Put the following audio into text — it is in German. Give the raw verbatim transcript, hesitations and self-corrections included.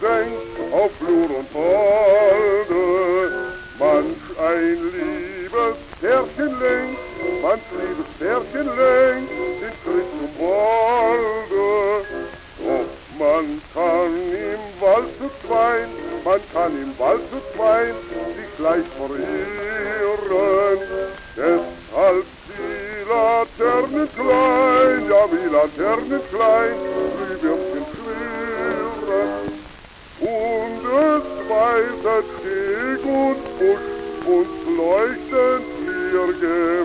lenkt auf Flur und Walde. Manch ein liebes Pärchen lenkt, manch liebes Pärchen lenkt den Schritt zum Walde. Doch man kann im Wald zu zweien, man kann im Wald zu zweien sich leicht verirren. Deshalb die Laternen klein, ja wie Laternen klein, Glühbirnchen schwirren. Und es weiset Steg und Busch und leuchtend nirgends